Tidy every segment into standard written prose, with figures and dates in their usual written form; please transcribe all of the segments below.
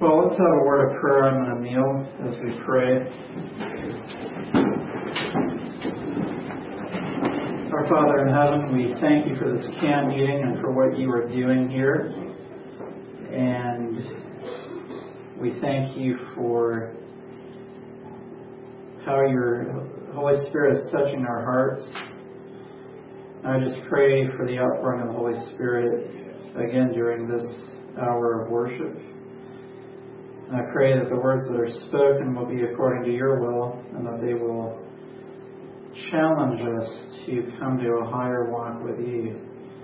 Well, let's have a word of prayer. I'm going to kneel as we pray. Our Father in heaven, we thank you for this camp meeting and for what you are doing here. And we thank you for how your Holy Spirit is touching our hearts. I just pray for the outpouring of the Holy Spirit again during this hour of worship. And I pray that the words that are spoken will be according to your will and that they will challenge us to come to a higher walk with you.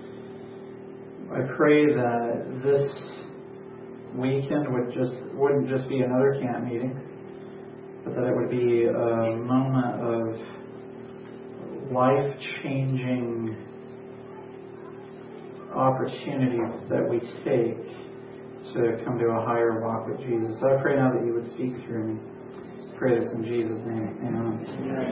I pray that this weekend wouldn't just be another camp meeting, but that it would be a moment of life-changing opportunities that we take to come to a higher walk with Jesus. So I pray now that you would speak through me. I pray this in Jesus' name. Amen.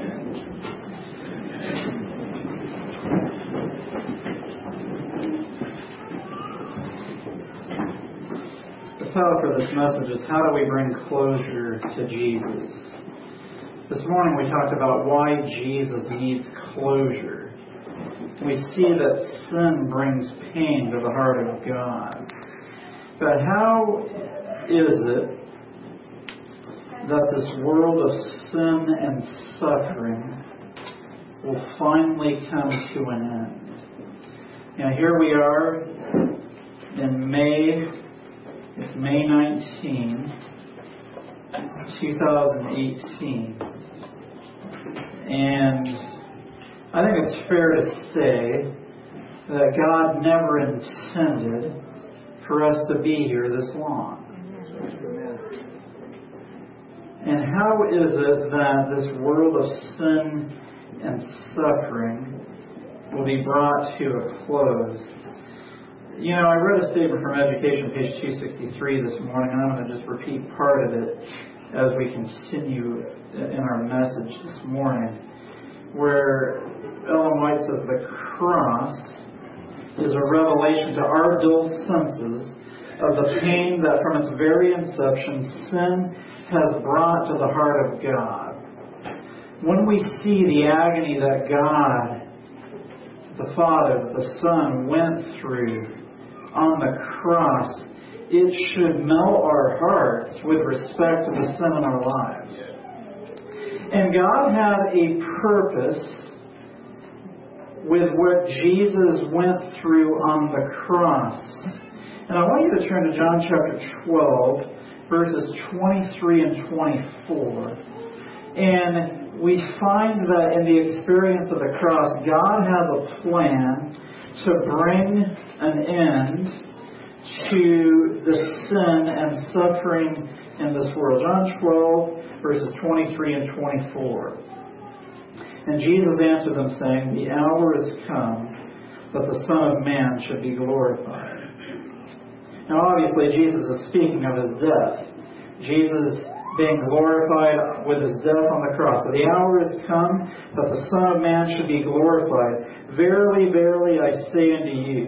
The title for this message is How Do We Bring Closure to Jesus? This morning we talked about why Jesus needs closure. We see that sin brings pain to the heart of God. But how is it that this world of sin and suffering will finally come to an end? Now here we are in May 19, 2018. And I think it's fair to say that God never intended for us to be here this long. And how is it that this world of sin and suffering will be brought to a close? You know, I read a statement from Education, page 263 this morning, and I'm going to just repeat part of it as we continue in our message this morning, where Ellen White says the cross is a revelation to our dull senses of the pain that from its very inception sin has brought to the heart of God. When we see the agony that God, the Father, the Son went through on the cross, it should melt our hearts with respect to the sin in our lives. And God had a purpose with what Jesus went through on the cross. And I want you to turn to John chapter 12, verses 23 and 24. And we find that in the experience of the cross, God has a plan to bring an end to the sin and suffering in this world. John 12, verses 23 and 24. And Jesus answered them, saying, The hour is come that the Son of Man should be glorified. Now obviously Jesus is speaking of his death. Jesus being glorified with his death on the cross. But the hour is come that the Son of Man should be glorified. Verily, verily, I say unto you,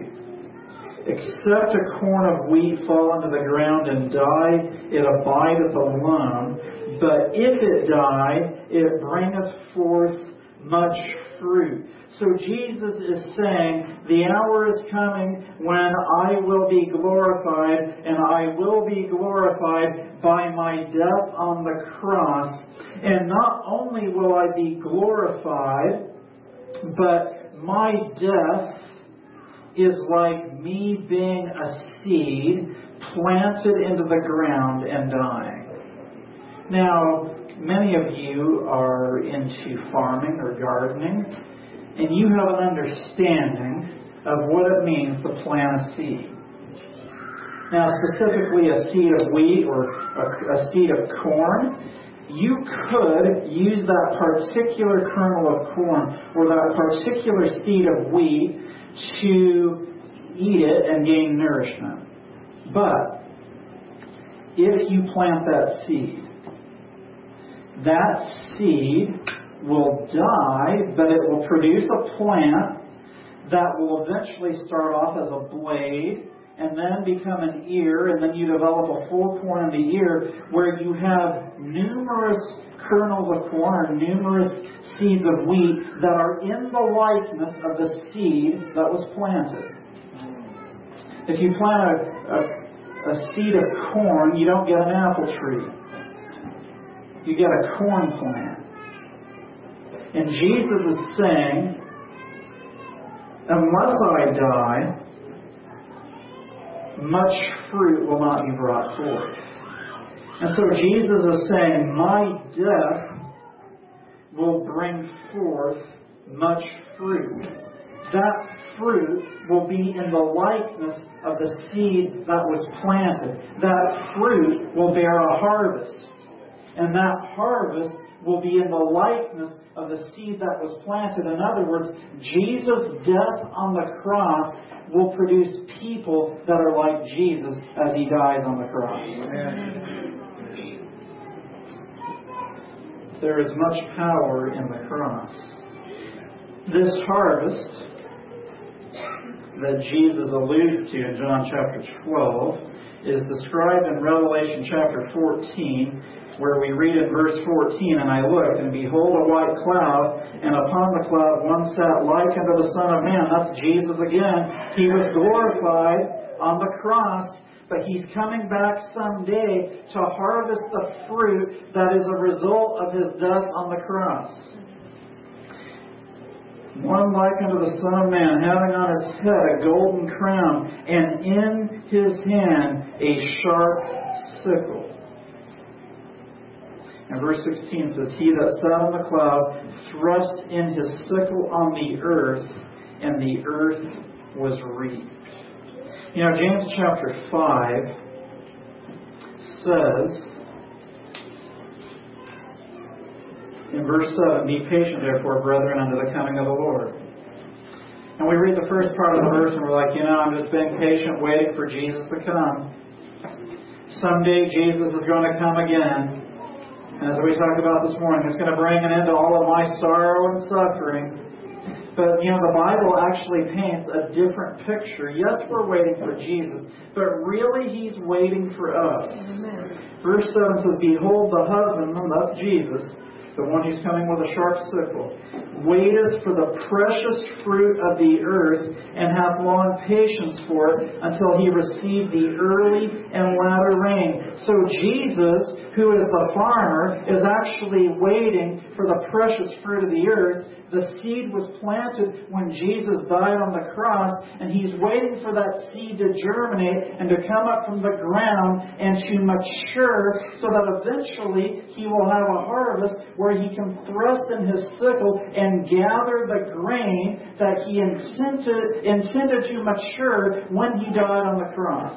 except a corn of wheat fall into the ground and die, it abideth alone. But if it die, it bringeth forth much fruit. So Jesus is saying, the hour is coming when I will be glorified, and I will be glorified by my death on the cross. And not only will I be glorified, but my death is like me being a seed planted into the ground and dying. Now, many of you are into farming or gardening, and you have an understanding of what it means to plant a seed. Now, specifically a seed of wheat or a seed of corn, you could use that particular kernel of corn or that particular seed of wheat to eat it and gain nourishment. But if you plant that seed will die, but it will produce a plant that will eventually start off as a blade and then become an ear, and then you develop a full corn in the ear, where you have numerous kernels of corn or numerous seeds of wheat that are in the likeness of the seed that was planted. If you plant a seed of corn, you don't get an apple tree. You get a corn plant. And Jesus is saying, unless I die, much fruit will not be brought forth. And so Jesus is saying, my death will bring forth much fruit. That fruit will be in the likeness of the seed that was planted. That fruit will bear a harvest. And that harvest will be in the likeness of the seed that was planted. In other words, Jesus' death on the cross will produce people that are like Jesus as He dies on the cross. Amen. There is much power in the cross. This harvest that Jesus alludes to in John chapter 12 is described in Revelation chapter 14, where we read in verse 14, and I looked, and behold a white cloud, and upon the cloud one sat like unto the Son of Man. That's Jesus again. He was glorified on the cross, but He's coming back someday to harvest the fruit that is a result of His death on the cross. One like unto the Son of Man, having on His head a golden crown, and in His hand a sharp sickle. And verse 16 says, He that sat on the cloud thrust in his sickle on the earth, and the earth was reaped. You know, James chapter 5 says, in verse 7, Be patient, therefore, brethren, unto the coming of the Lord. And we read the first part of the verse, and we're like, I'm just being patient, waiting for Jesus to come. Someday Jesus is going to come again. And as we talked about this morning, it's going to bring an end to all of my sorrow and suffering. But, the Bible actually paints a different picture. Yes, we're waiting for Jesus, but really He's waiting for us. Amen. Verse 7 says, Behold, the husbandman, that's Jesus, the one who's coming with a sharp sickle, waiteth for the precious fruit of the earth, and hath long patience for it, until He receive the early and latter rain. So Jesus, who is the farmer, is actually waiting for the precious fruit of the earth. The seed was planted when Jesus died on the cross, and He's waiting for that seed to germinate and to come up from the ground and to mature, so that eventually He will have a harvest where He can thrust in His sickle and gather the grain that He intended to mature when He died on the cross.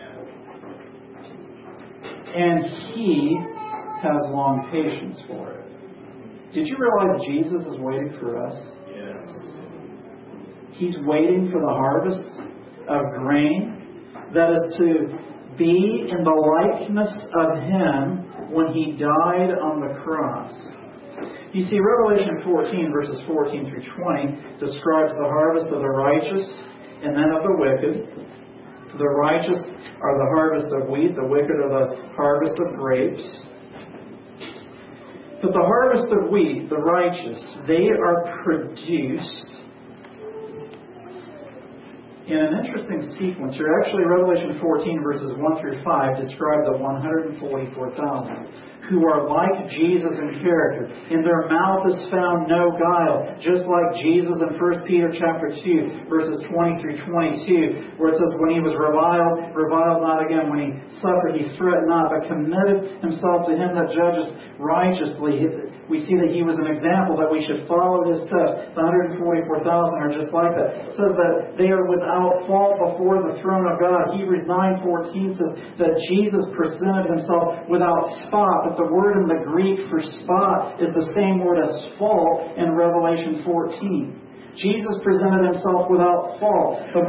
And He has long patience for it. Did you realize Jesus is waiting for us? Yes. He's waiting for the harvest of grain that is to be in the likeness of Him when He died on the cross. You see, Revelation 14, verses 14 through 20, describes the harvest of the righteous and then of the wicked. The righteous are the harvest of wheat, the wicked are the harvest of grapes. But the harvest of wheat, the righteous, they are produced in an interesting sequence here. Actually, Revelation 14, verses 1 through 5, describe the 144,000 who are like Jesus in character. In their mouth is found no guile, just like Jesus in 1 Peter chapter 2, verses 20 through 22, where it says, when He was reviled not again. When He suffered, He threatened not, but committed Himself to Him that judges righteously. We see that He was an example that we should follow His steps. The 144,000 are just like that. It says that they are without fault before the throne of God. Hebrews 9:14 says that Jesus presented Himself without spot. But the word in the Greek for spot is the same word as fault in Revelation 14. Jesus presented Himself without fault. The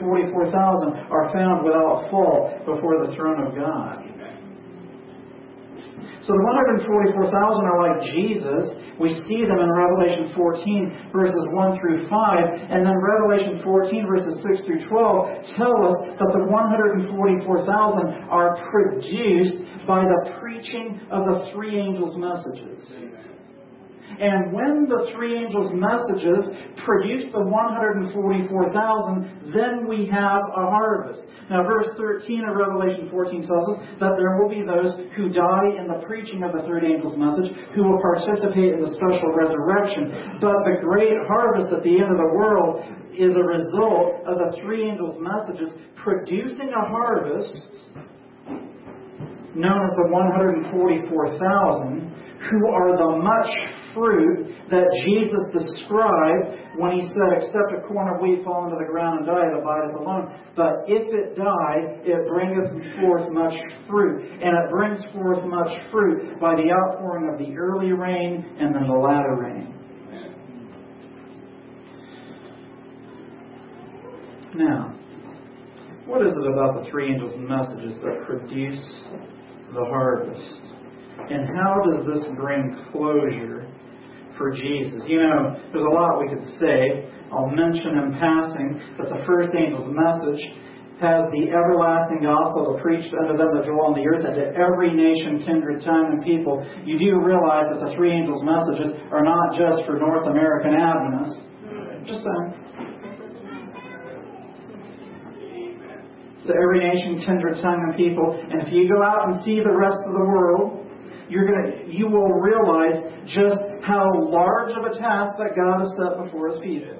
144,000 are found without fault before the throne of God. So the 144,000 are like Jesus. We see them in Revelation 14, verses 1 through 5. And then Revelation 14, verses 6 through 12 tell us that the 144,000 are produced by the preaching of the three angels' messages. And when the three angels' messages produce the 144,000, then we have a harvest. Now, verse 13 of Revelation 14 tells us that there will be those who die in the preaching of the third angel's message, who will participate in the special resurrection. But the great harvest at the end of the world is a result of the three angels' messages producing a harvest known as the 144,000, who are the much fruit that Jesus described when He said, except a corn of wheat fall into the ground and die, it abideth alone. But if it die, it bringeth forth much fruit. And it brings forth much fruit by the outpouring of the early rain and then the latter rain. Now, what is it about the three angels' messages that produce the harvest? And how does this bring closure for Jesus? You know, there's a lot we could say. I'll mention in passing that the first angel's message has the everlasting gospel preached unto them that dwell on the earth, and to every nation, kindred, tongue, and people. You do realize that the three angels' messages are not just for North American Adventists. Just saying. To every nation, kindred, tongue, and people. And if you go out and see the rest of the world, you will realize just how large of a task that God has set before His people.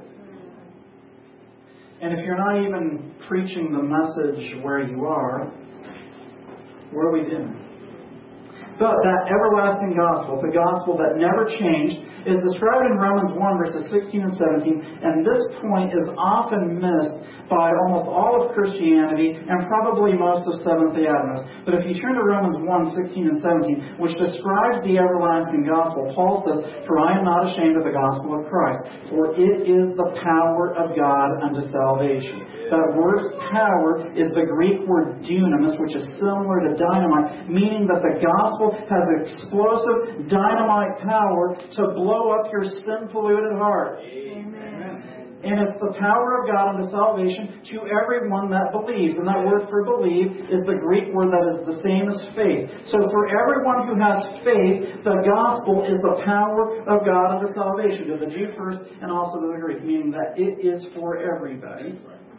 And if you're not even preaching the message where you are, what are we doing? But that everlasting gospel, the gospel that never changed, is described in Romans 1, verses 16 and 17, and this point is often missed by almost all of Christianity and probably most of Seventh-day Adventists. But if you turn to Romans 1, 16 and 17, which describes the everlasting gospel, Paul says, "For I am not ashamed of the gospel of Christ, for it is the power of God unto salvation." That word power is the Greek word dunamis, which is similar to dynamite, meaning that the gospel has explosive dynamite power to blow up your sin-polluted heart. Amen. And it's the power of God unto salvation to everyone that believes. And that word for believe is the Greek word that is the same as faith. So for everyone who has faith, the gospel is the power of God unto salvation, to the Jew first and also to the Greek, meaning that it is for everybody.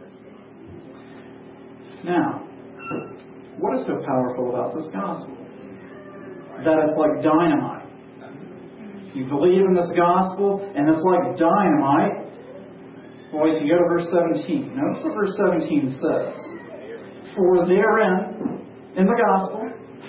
Now, what is so powerful about this gospel? That it's like dynamite. You believe in this gospel, and it's like dynamite. Well, if you go to verse 17, notice what verse 17 says. For therein, in the gospel,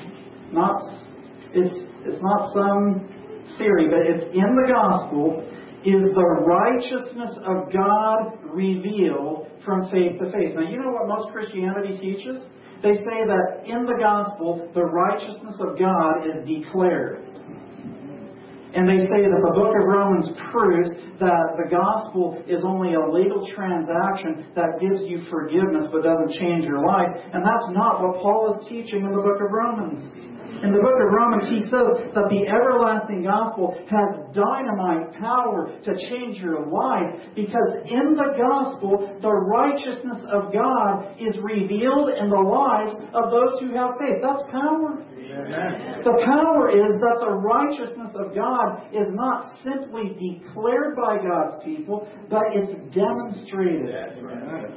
it's not some theory, but it's in the gospel, is the righteousness of God revealed from faith to faith. Now, you know what most Christianity teaches? They say that in the gospel, the righteousness of God is declared. And they say that the book of Romans proves that the gospel is only a legal transaction that gives you forgiveness but doesn't change your life. And that's not what Paul is teaching in the book of Romans. In the book of Romans, he says that the everlasting gospel has dynamite power to change your life, because in the gospel, the righteousness of God is revealed in the lives of those who have faith. That's power. Amen. The power is that the righteousness of God is not simply declared by God's people, but it's demonstrated. That's right.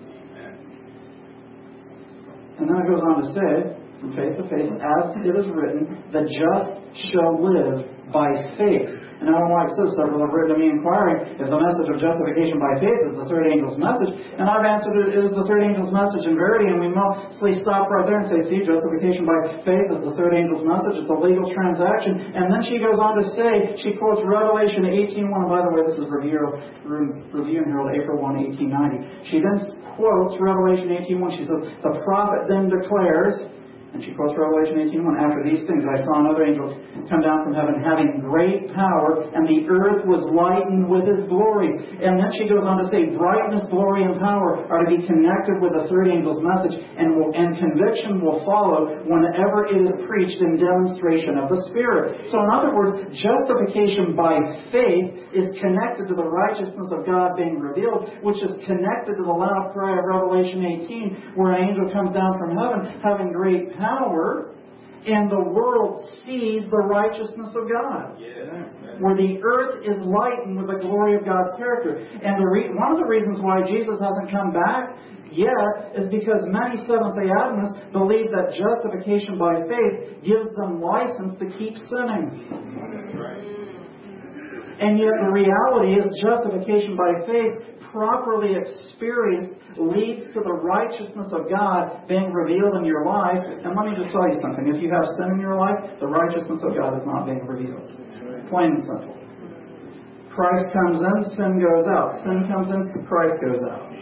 And then it goes on to say, from faith to faith, as it is written, the just shall live by faith. And I don't know why it says several have written to me inquiring if the message of justification by faith is the third angel's message. And I've answered it is the third angel's message in verity, and we mostly stop right there and say, see, justification by faith is the third angel's message. It's a legal transaction. And then she goes on to say, she quotes Revelation 18:1. And by the way, this is Review and Herald, April 1, 1890. She then quotes Revelation 18:1. She says, the prophet then declares, And she quotes Revelation 18:1. After these things I saw another angel come down from heaven, having great power, and the earth was lightened with his glory. And then she goes on to say, brightness, glory, and power are to be connected with the third angel's message, and conviction will follow whenever it is preached in demonstration of the Spirit. So in other words, justification by faith is connected to the righteousness of God being revealed, which is connected to the loud cry of Revelation 18, where an angel comes down from heaven having great power, and the world sees the righteousness of God. Yes. Where the earth is lightened with the glory of God's character. And one of the reasons why Jesus hasn't come back yet is because many Seventh-day Adventists believe that justification by faith gives them license to keep sinning. That's right. And yet the reality is justification by faith, properly experienced, leads to the righteousness of God being revealed in your life. And let me just tell you something. If you have sin in your life, the righteousness of God is not being revealed. Plain and simple. Christ comes in, sin goes out. Sin comes in, Christ goes out.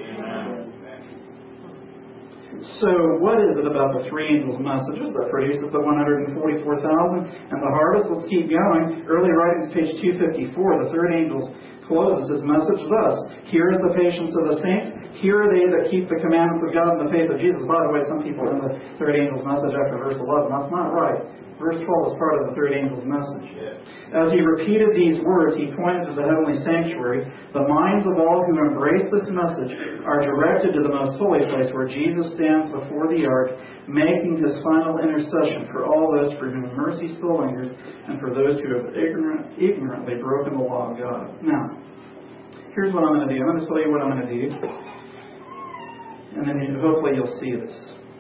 So what is it about the three angels' messages that produces the 144,000 and the harvest? Let's keep going. Early writings, page 254, the third angel closes his message thus. Here is the patience of the saints. Here are they that keep the commandments of God and the faith of Jesus. By the way, some people in the third angel's message after verse 11. That's not right. Verse 12 is part of the third angel's message. As he repeated these words, he pointed to the heavenly sanctuary. The minds of all who embrace this message are directed to the most holy place where Jesus stands before the ark, making his final intercession for all those for whom mercy still lingers and for those who have ignorantly broken the law of God. Now, here's what I'm going to do. I'm going to tell you what I'm going to do. And then hopefully you'll see this.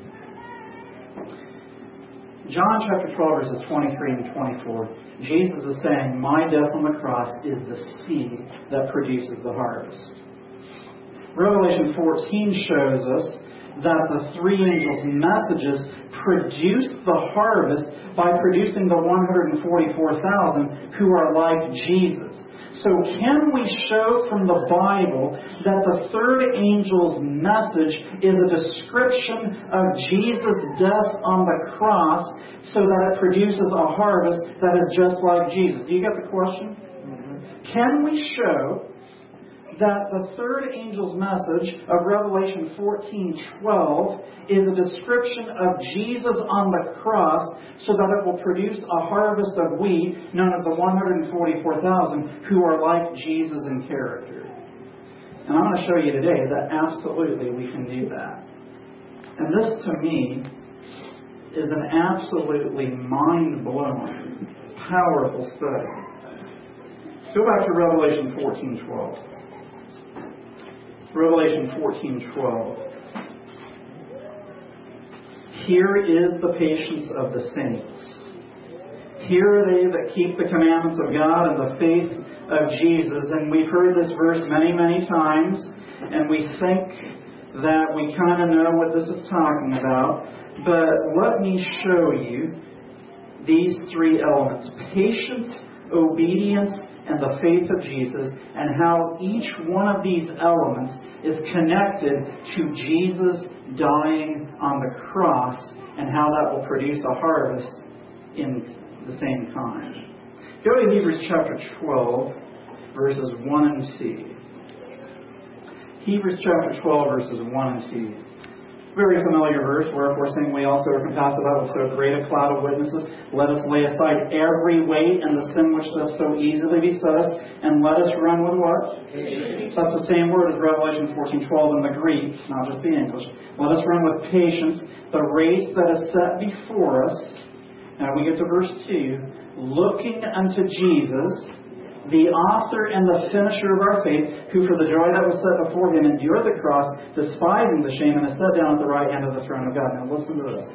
John chapter 12, verses 23 and 24. Jesus is saying, my death on the cross is the seed that produces the harvest. Revelation 14 shows us that the three angels' messages produce the harvest by producing the 144,000 who are like Jesus. So can we show from the Bible that the third angel's message is a description of Jesus' death on the cross so that it produces a harvest that is just like Jesus? Do you get the question? Mm-hmm. Can we show that the third angel's message of Revelation 14:12 is a description of Jesus on the cross so that it will produce a harvest of wheat known as the 144,000 who are like Jesus in character? And I'm going to show you today that absolutely we can do that. And this to me is an absolutely mind-blowing, powerful study. Go back to Revelation 14:12. Revelation 14:12. Here is the patience of the saints. Here are they that keep the commandments of God and the faith of Jesus. And we've heard this verse many, many times, and we think that we kind of know what this is talking about. But let me show you these three elements: patience, obedience, and the faith of Jesus, and how each one of these elements is connected to Jesus dying on the cross, and how that will produce a harvest in the same kind. Go to Hebrews chapter 12, verses 1 and 2. Hebrews chapter 12, verses 1 and 2. Very familiar verse, wherefore saying we also are compassed about with so great a cloud of witnesses, let us lay aside every weight and the sin which doth so easily beset us, and let us run with what? Patience. That's the same word as Revelation 14:12 in the Greek, not just the English. Let us run with patience the race that is set before us. Now we get to verse 2. Looking unto Jesus, the author and the finisher of our faith, who for the joy that was set before him endured the cross, despising the shame, and is set down at the right hand of the throne of God. Now listen to this.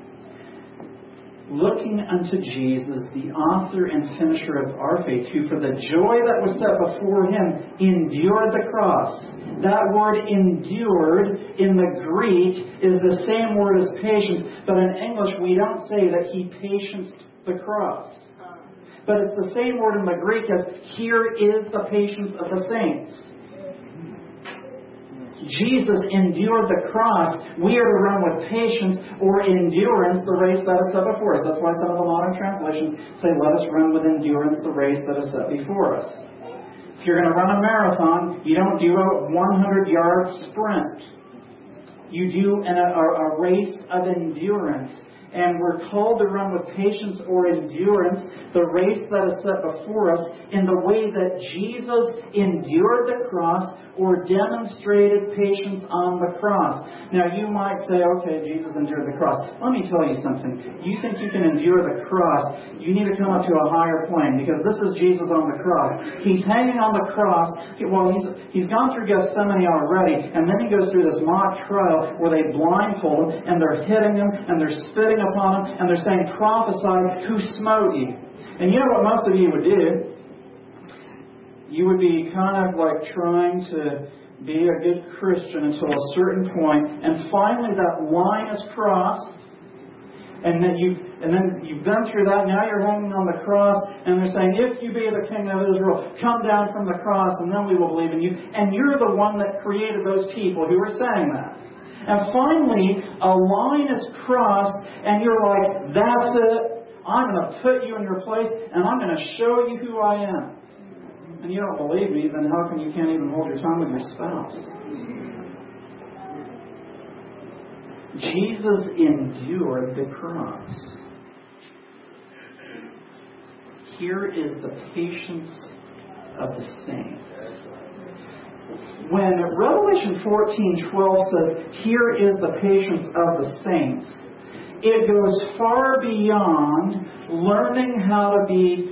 Looking unto Jesus, the author and finisher of our faith, who for the joy that was set before him endured the cross. That word endured in the Greek is the same word as patience, but in English we don't say that he patienced the cross. But it's the same word in the Greek as here is the patience of the saints. Jesus endured the cross, we are to run with patience or endurance the race that is set before us. That's why some of the modern translations say, let us run with endurance the race that is set before us. If you're going to run a marathon, you don't do a 100-yard sprint. You do a race of endurance. And we're called to run with patience or endurance the race that is set before us in the way that Jesus endured the cross or demonstrated patience on the cross. Now you might say, okay, Jesus endured the cross. Let me tell you something. You think you can endure the cross, you need to come up to a higher plane, because this is Jesus on the cross. He's hanging on the cross. Well, he's gone through Gethsemane already, and then he goes through this mock trial where they blindfold him, and they're hitting him, and they're spitting upon him, and they're saying, prophesy, who smote you? And you know what most of you would do? You would be kind of like trying to be a good Christian until a certain point, and finally that line is crossed, and then you've been through that. Now you're hanging on the cross, and they're saying, if you be the King of Israel, come down from the cross, and then we will believe in you. And you're the one that created those people who were saying that. And finally, a line is crossed, and you're like, that's it. I'm going to put you in your place, and I'm going to show you who I am. And you don't believe me, then how come you can't even hold your tongue with your spouse? Jesus endured the cross. Here is the patience of the saints. When Revelation 14:12 says, here is the patience of the saints, it goes far beyond learning how to be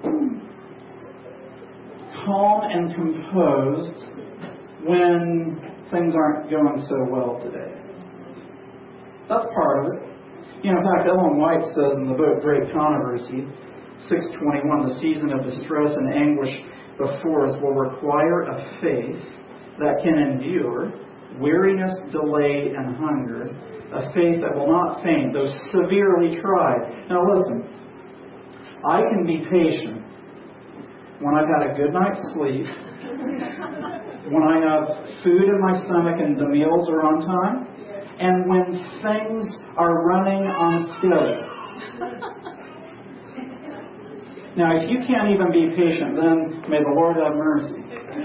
calm and composed when things aren't going so well today. That's part of it. In fact, Ellen White says in the book Great Controversy, 6:21, the season of distress and anguish before us will require a faith that can endure weariness, delay, and hunger, a faith that will not faint, though severely tried. Now listen, I can be patient when I've had a good night's sleep, when I have food in my stomach and the meals are on time, and when things are running on schedule. Now, if you can't even be patient, then may the Lord have mercy.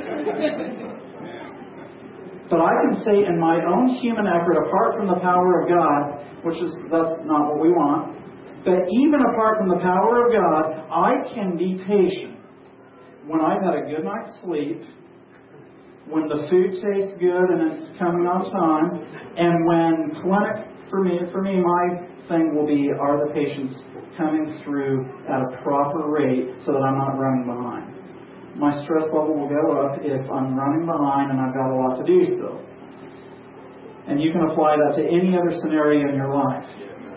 But I can say in my own human effort, apart from the power of God, that's not what we want, but even apart from the power of God, I can be patient when I've had a good night's sleep, when the food tastes good and it's coming on time, and when clinic, for me, my thing will be, are the patients coming through at a proper rate so that I'm not running behind. My stress level will go up if I'm running behind and I've got a lot to do still. And you can apply that to any other scenario in your life.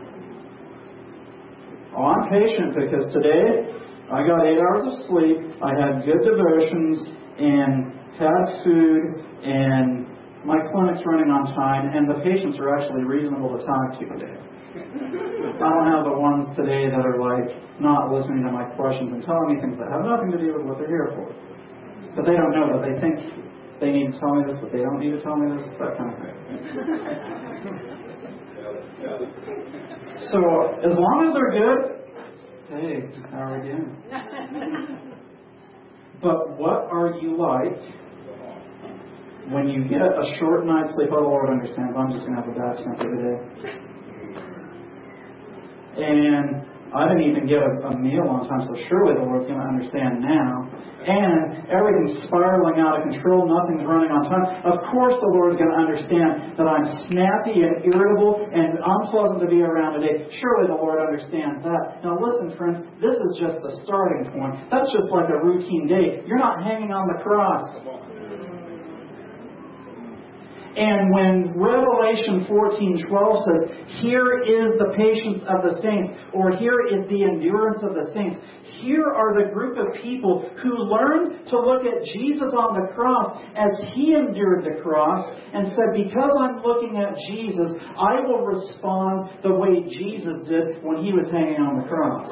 Oh, I'm patient because today I got 8 hours of sleep, I had good devotions, and had food, and my clinic's running on time, and the patients are actually reasonable to talk to today. I don't have the ones today that are like not listening to my questions and telling me things that have nothing to do with what they're here for. But they don't know that. They think they need to tell me this, but they don't need to tell me this, that kind of thing. So, as long as they're good, hey, how are we doing? But what are you like when you get a short night's sleep? Oh, the Lord understands, I'm just going to have a bad temper today. And I didn't even get a meal on time, so surely the Lord's going to understand now. And everything's spiraling out of control, nothing's running on time. Of course the Lord's going to understand that I'm snappy and irritable and unpleasant to be around today. Surely the Lord understands that. Now listen, friends, this is just the starting point. That's just like a routine day. You're not hanging on the cross. And when Revelation 14:12 says, here is the patience of the saints, or here is the endurance of the saints, here are the group of people who learned to look at Jesus on the cross as He endured the cross and said, because I'm looking at Jesus, I will respond the way Jesus did when He was hanging on the cross.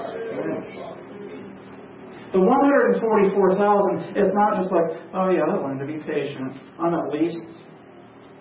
The 144,000 is not just like, oh yeah, I learned to be patient. I'm at least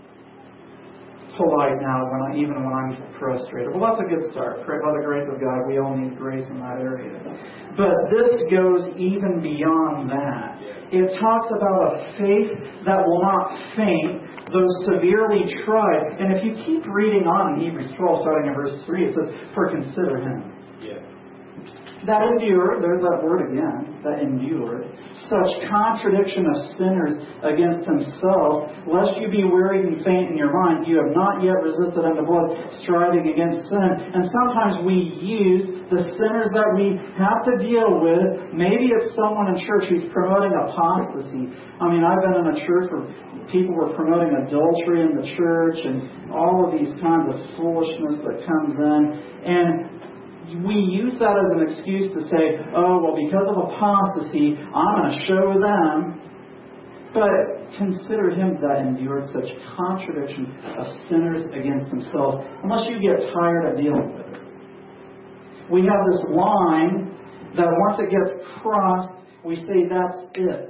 polite now even when I'm frustrated. Well, that's a good start. By the grace of God, we all need grace in that area. But this goes even beyond that. It talks about a faith that will not faint, though severely tried. And if you keep reading on in Hebrews 12, starting in verse 3, it says, "For consider him." That endured, there's that word again, that endured, such contradiction of sinners against himself, lest you be wearied and faint in your mind. You have not yet resisted unto blood, striving against sin. And sometimes we use the sinners that we have to deal with. Maybe it's someone in church who's promoting apostasy. I mean, I've been in a church where people were promoting adultery in the church and all of these kinds of foolishness that comes in. And we use that as an excuse to say, oh, well, because of apostasy, I'm going to show them. But consider him that endured such contradiction of sinners against themselves, unless you get tired of dealing with it. We have this line that once it gets crossed, we say that's it.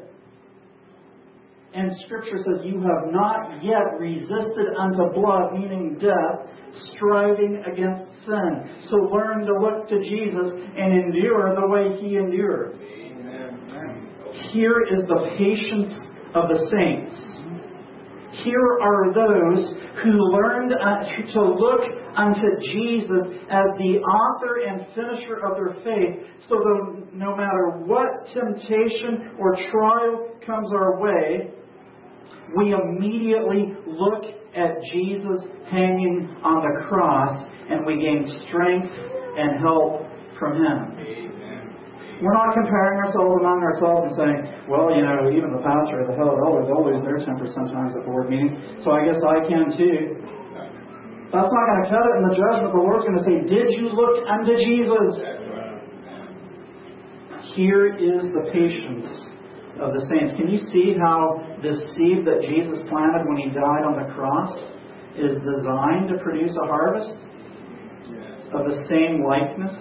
And Scripture says, you have not yet resisted unto blood, meaning death, striving against sin. So learn to look to Jesus and endure the way He endured. Amen. Here is the patience of the saints. Here are those who learned to look unto Jesus as the author and finisher of their faith, so that no matter what temptation or trial comes our way, we immediately look at Jesus hanging on the cross and we gain strength and help from Him. Amen. We're not comparing ourselves among ourselves and saying, well, even the pastor or the they'll lose their temper sometimes at board meetings, so I guess I can too. That's not going to cut it in the judgment. The Lord's going to say, did you look unto Jesus? Here is the patience of the saints. Can you see how this seed that Jesus planted when He died on the cross is designed to produce a harvest of the same likeness?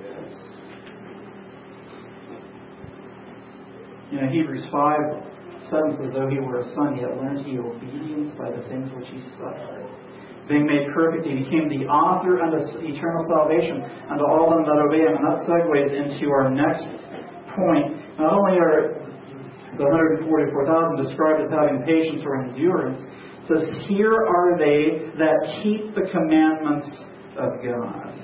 Hebrews 5:7 says, though He were a son, yet learned He obedience by the things which He suffered. Being made perfect, He became the author unto eternal salvation unto all them that obey Him. And that segues into our next point. Not only are the 144,000 described as having patience or endurance, it says, here are they that keep the commandments of God.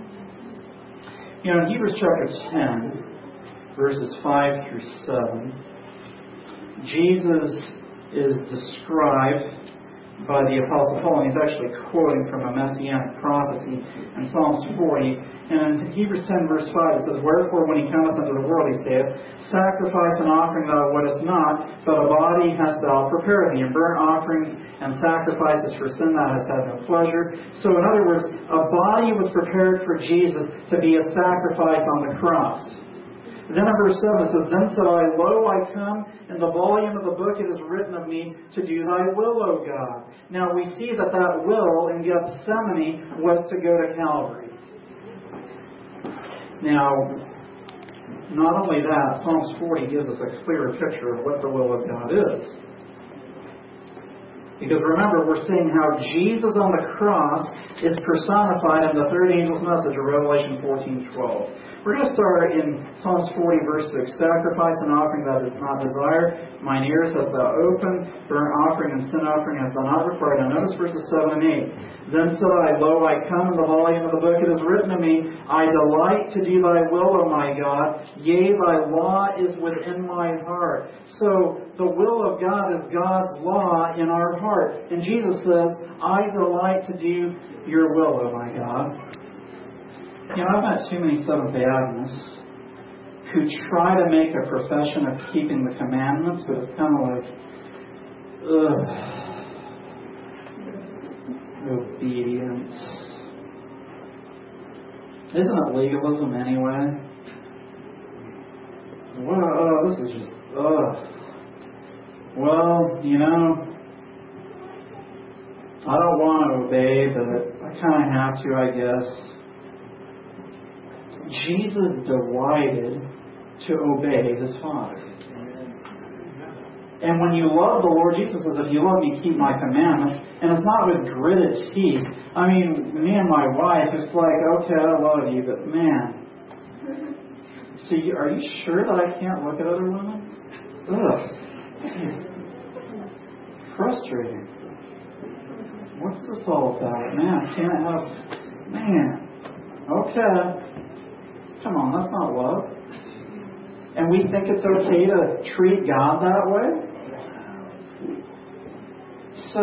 In Hebrews chapter 10, verses 5 through 7, Jesus is described by the Apostle Paul, and he's actually quoting from a messianic prophecy in Psalms 40. And in Hebrews 10 verse 5 it says, wherefore when He cometh into the world, He saith, sacrifice and offering thou wouldest not, but a body hast thou prepared me, and burnt offerings and sacrifices for sin thou hast had no pleasure. So in other words, a body was prepared for Jesus to be a sacrifice on the cross. Then in verse 7 it says, then said I, lo, I come, in the volume of the book it is written of me, to do thy will, O God. Now we see that will in Gethsemane was to go to Calvary. Now, not only that, Psalms 40 gives us a clearer picture of what the will of God is. Because remember, we're seeing how Jesus on the cross is personified in the third angel's message of Revelation 14:12. We're going to start in Psalms 40, verse 6. Sacrifice and offering thou didst not desire, mine ears hast thou opened, burnt offering and sin offering hast thou not required. Now notice verses 7 and 8. Then said I, lo, I come, in the volume of the book it is written of me, I delight to do thy will, O my God, yea, thy law is within my heart. So the will of God is God's law in our heart. And Jesus says, I delight to do your will, O my God. I've met too many Seventh-day Adventists who try to make a profession of keeping the commandments, but it's kind of like, obedience. Isn't it legalism anyway? Well, this is just, well, I don't want to obey, but I kind of have to, I guess. Jesus delighted to obey His Father. And when you love the Lord, Jesus says, if you love me, keep my commandments. And it's not with gritted teeth. I mean, me and my wife, it's like, okay, I love you, but man. So are you sure that I can't look at other women? Ugh. Frustrating. What's this all about? Man, can't have... Man. Okay. Come on, that's not love. And we think it's okay to treat God that way? So,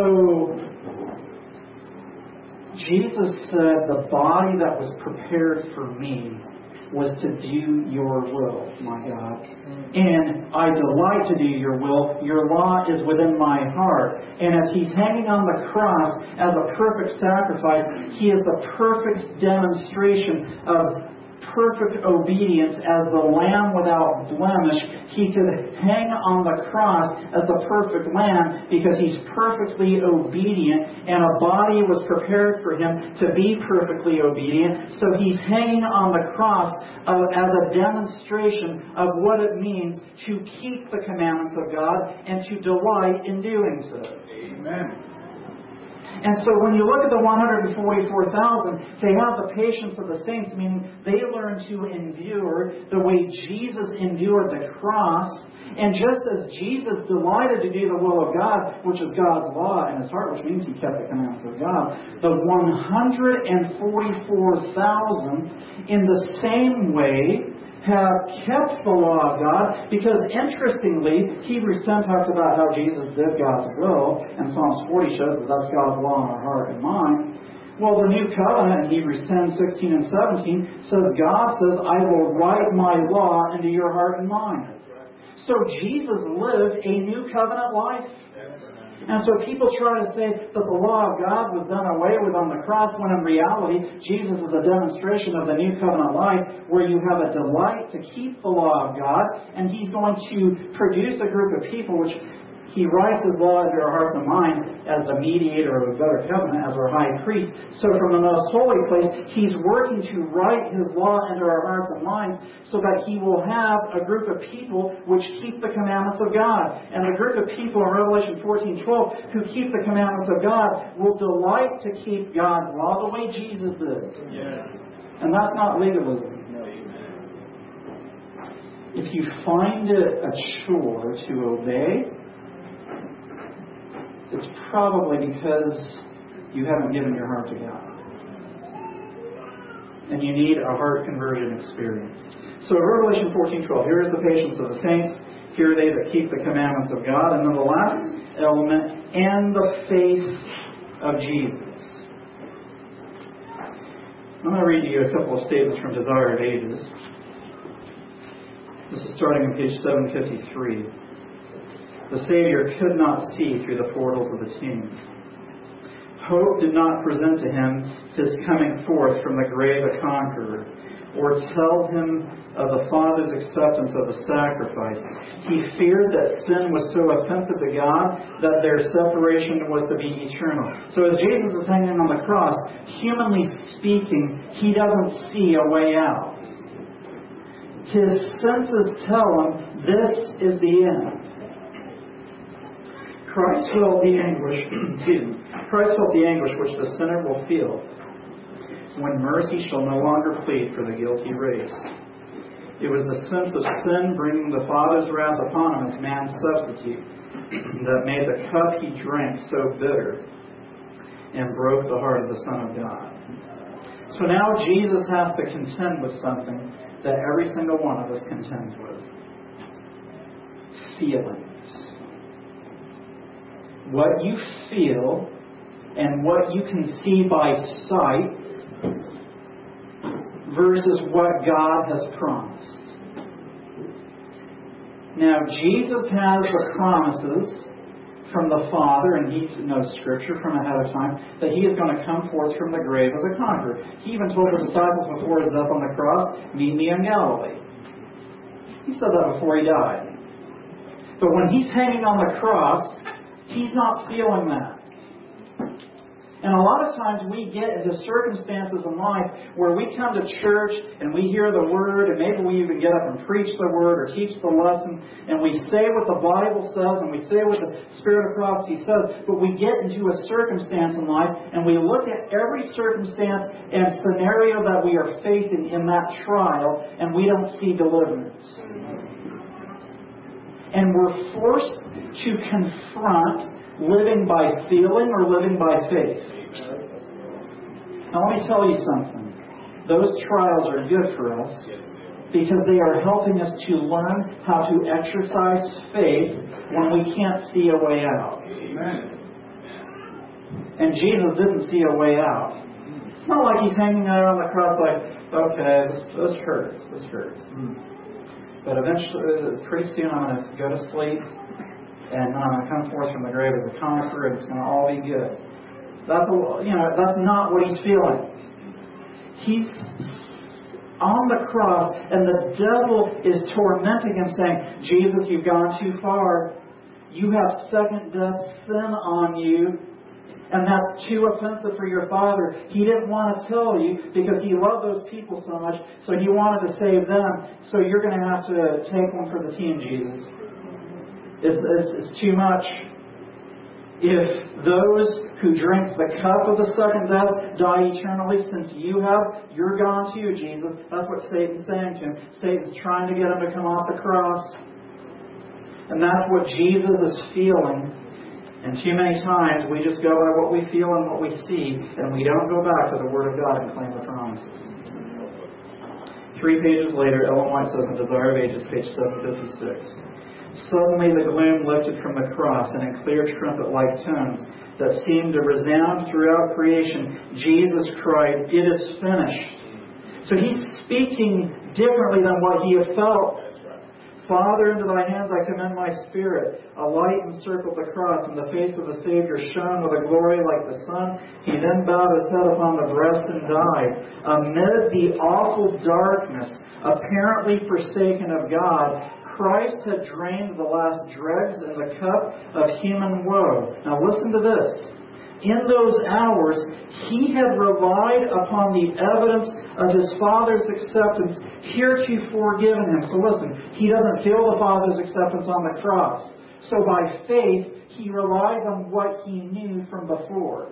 Jesus said the body that was prepared for me was to do your will, my God. And I delight to do your will. Your law is within my heart. And as He's hanging on the cross as a perfect sacrifice, He is the perfect demonstration of perfect obedience as the Lamb without blemish. He could hang on the cross as the perfect Lamb because He's perfectly obedient, and a body was prepared for Him to be perfectly obedient. So He's hanging on the cross as a demonstration of what it means to keep the commandments of God and to delight in doing so. Amen. And so when you look at the 144,000, they have the patience of the saints, meaning they learn to endure the way Jesus endured the cross. And just as Jesus delighted to do the will of God, which is God's law in His heart, which means He kept the commandments of God, the 144,000 in the same way have kept the law of God, because interestingly, Hebrews 10 talks about how Jesus did God's will, and Psalms 40 shows that that's God's law in our heart and mind. Well, the New Covenant in Hebrews 10, 16, and 17 says, God says, I will write my law into your heart and mind. So Jesus lived a New Covenant life. And so people try to say that the law of God was done away with on the cross, when in reality, Jesus is a demonstration of the New Covenant life where you have a delight to keep the law of God, and He's going to produce a group of people which He writes His law into our heart and mind as the mediator of a better covenant, as our high priest. So from the most holy place, He's working to write His law into our hearts and minds so that He will have a group of people which keep the commandments of God. And the group of people in Revelation 14:12 who keep the commandments of God will delight to keep God's law the way Jesus did. Yes. And that's not legalism. If you find it a chore to obey, it's probably because you haven't given your heart to God. And you need a heart conversion experience. So Revelation 14:12, here is the patience of the saints. Here are they that keep the commandments of God. And then the last element, and the faith of Jesus. I'm going to read you a couple of statements from Desire of Ages. This is starting on page 753. The Savior could not see through the portals of the tomb. Hope did not present to Him His coming forth from the grave a conqueror, or tell Him of the Father's acceptance of the sacrifice. He feared that sin was so offensive to God that their separation was to be eternal. So as Jesus is hanging on the cross, humanly speaking, He doesn't see a way out. His senses tell Him this is the end. Christ felt the anguish, Christ felt the anguish which the sinner will feel when mercy shall no longer plead for the guilty race. It was the sense of sin bringing the Father's wrath upon Him as man's substitute that made the cup He drank so bitter and broke the heart of the Son of God. So now Jesus has to contend with something that every single one of us contends with. Feelings. What you feel and what you can see by sight versus what God has promised. Now, Jesus has the promises from the Father, and He knows Scripture from ahead of time, that He is going to come forth from the grave as a conqueror. He even told the disciples before His death on the cross, meet me in Galilee. He said that before He died. But when He's hanging on the cross, He's not feeling that. And a lot of times we get into circumstances in life where we come to church and we hear the Word, and maybe we even get up and preach the Word or teach the lesson, and we say what the Bible says and we say what the Spirit of prophecy says, but we get into a circumstance in life and we look at every circumstance and scenario that we are facing in that trial, and we don't see deliverance. And we're forced to confront living by feeling or living by faith. Now let me tell you something. Those trials are good for us because they are helping us to learn how to exercise faith when we can't see a way out. Amen. And Jesus didn't see a way out. It's not like He's hanging out on the cross like, okay, this hurts. But eventually, pretty soon I'm going to go to sleep, and then I'm going to come forth from the grave as a conqueror, and it's going to all be good. That's not what He's feeling. He's on the cross, and the devil is tormenting Him, saying, Jesus, you've gone too far. You have second death sin on you, and that's too offensive for your Father. He didn't want to tell you because He loved those people so much, so He wanted to save them. So you're going to have to take one for the team, Jesus. It's too much. If those who drink the cup of the second death die eternally, since you have, you're gone too, Jesus. That's what Satan's saying to Him. Satan's trying to get Him to come off the cross. And that's what Jesus is feeling. And too many times we just go by what we feel and what we see, and we don't go back to the Word of God and claim the promises. 3 pages later, Ellen White says in Desire of Ages, page 756. Suddenly the gloom lifted from the cross, and in clear trumpet-like tones that seemed to resound throughout creation, Jesus cried, "It is finished." So He's speaking differently than what He had felt. Father, into Thy hands I commend my spirit. A light encircled the cross, and the face of the Savior shone with a glory like the sun. He then bowed His head upon the breast and died. Amid the awful darkness, apparently forsaken of God, Christ had drained the last dregs in the cup of human woe. Now listen to this. In those hours, He had relied upon the evidence of His Father's acceptance heretofore given Him. So listen, He doesn't feel the Father's acceptance on the cross. So by faith, He relies on what He knew from before.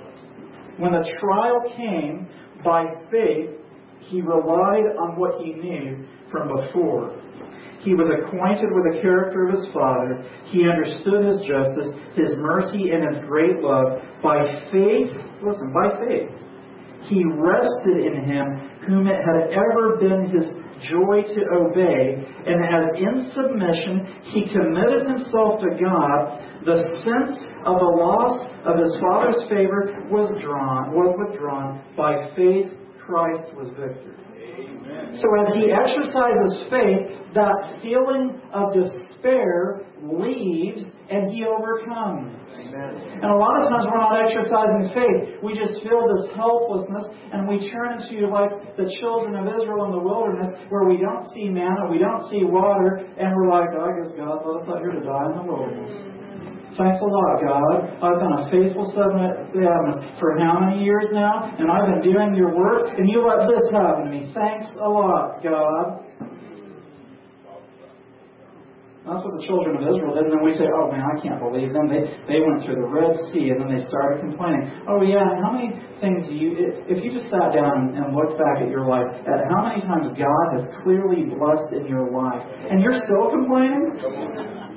When the trial came, by faith, He relied on what He knew from before. He was acquainted with the character of His Father. He understood His justice, His mercy, and His great love. By faith, listen, by faith, He rested in Him whom it had ever been His joy to obey. And as in submission He committed Himself to God, the sense of the loss of His Father's favor was withdrawn. By faith, Christ was victor. So as He exercises faith, that feeling of despair leaves and He overcomes. Amen. And a lot of times we're not exercising faith. We just feel this helplessness, and we turn into like the children of Israel in the wilderness, where we don't see manna, we don't see water, and we're like, I guess God let us out here to die in the wilderness. Thanks a lot, God. I've been a faithful servant for how many years now? And I've been doing your work, and you let this happen to me. Thanks a lot, God. That's what the children of Israel did. And then we say, oh man, I can't believe them. They went through the Red Sea, and then they started complaining. Oh yeah, how many things if you just sat down and looked back at your life, at how many times God has clearly blessed in your life, and you're still complaining?